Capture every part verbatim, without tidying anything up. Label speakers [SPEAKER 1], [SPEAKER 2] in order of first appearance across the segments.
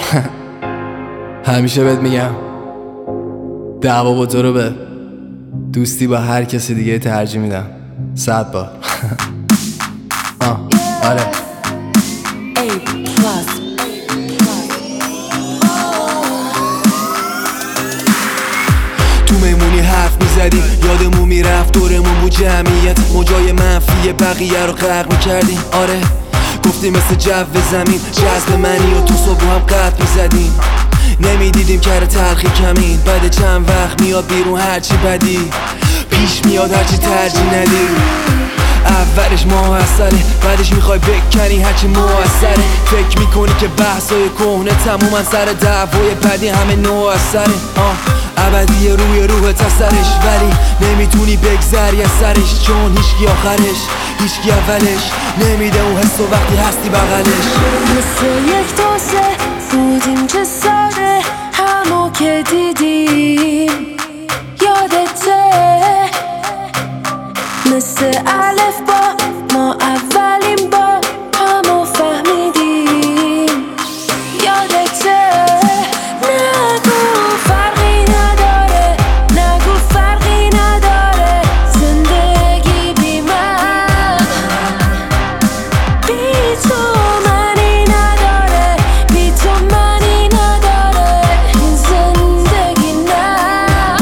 [SPEAKER 1] همیشه بهت میگم دعوا با تو رو به دوستی با هر کسی دیگه ترجیح میدم صد بار. آه آره تو میمونی حرف میزدیم یادمون میرفت دورمون بود جمعیت موجای منفی بقیه رو غرق میکردیم. آره گفتیم مثل جو زمین جذب منی و تو صبح هم قد میزدیم نمیدیدیم کار تلخی کمین بعد چند وقت میاد بیرون هرچی بدی پیش میاد هرچی ترجیح ندی. اولش موثره بعدش میخوای بکنی هرچی موثره فکر میکنی که بحثای کهنه تمومن سر دعوای بعدی همه نوع اثره آه ابدی روی روح تسرش ولی نمیتونی بگذری از سرش چون هیچکی آخرش هیچکی اولش نمیده اون حس و وقتی هستی بغلش.
[SPEAKER 2] مثل یک تاسه بودیم چه ساده همو که دیدیم یادته مثل الف با ما اولین با همو فهمیدیم یادته نگو فرقی نداره نگو فرقی نداره زندگی بی من بی تو منی نداره بی تو منی نداره این زندگی نه.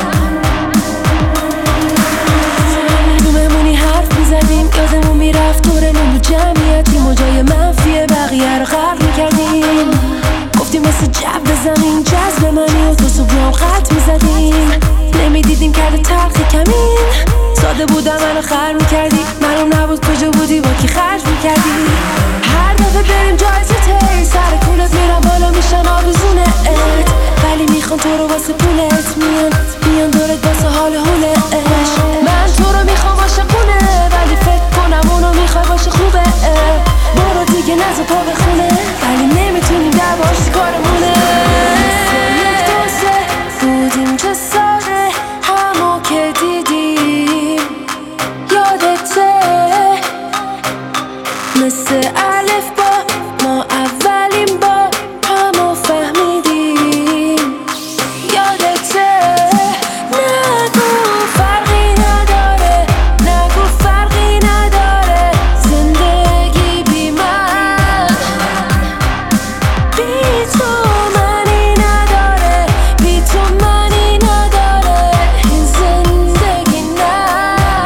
[SPEAKER 2] تو بمونی حرف میزدیم یادمون میرفت دورمون بود جمعیتی موجای منفی بقیه رو غرق میکردیم گفتیم مثل جو زمین جذب منی و تو صبح قط میزدیم نمیدیدیم کرده تلخی کمین ساده بودم منو خر میکردی معلوم نبود کجا بودی با کی خرج میکردی هر دفعه بریم جایزه تی سر کولت میرم بالا میشن آویزونه ات ولی میخوان تو رو واسه پولت میان میان دورت واسه حال حولش من تو رو میخوام عاشقونه ولی فکر کنم اونو میخوای باشه خوبه برو دیگه نزا پا به خونه ولی نمیتونیم دعواش کارمونه. یک دوسته بودیم چه ساده همو که دیدیم یادته مثل الف با ما اولین با همو فهمیدیم یادته نگو فرقی نداره نگو فرقی نداره زندگی بی من بی تو منی نداره بی تو منی نداره این زندگی نه.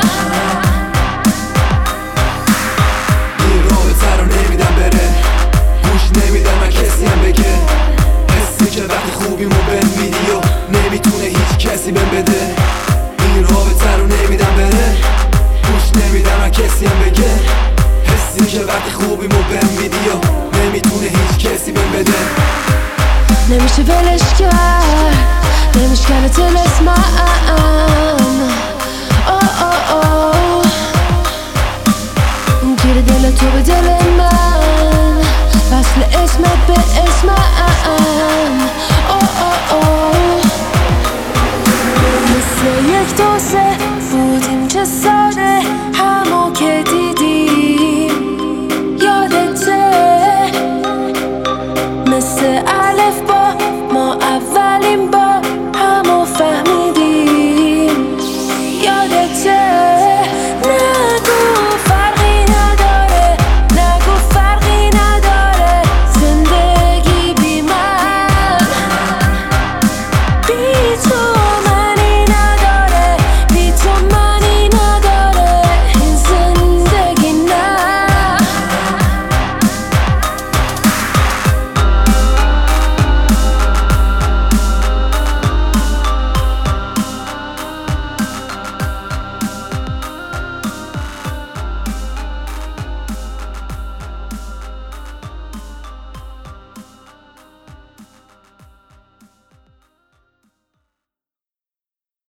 [SPEAKER 1] این رابطه رو نمیدم بره گوش نمیدم من کسی هم بگه حسی که وقتی خوبیمو بهم میدی و نمیتونه هیچ کسی بهم بده. این رابطه رو نمیدم بره گوش نمیدم من کسی هم بگه حسی که وقتی خوبیمو بهم میدی و نمیتونه هیچ کسی بهم بده.
[SPEAKER 2] نمیشه ولش کرد نمیشکنه تلسمم آه آه آه گیر دل تو به دل من وصل اسمت به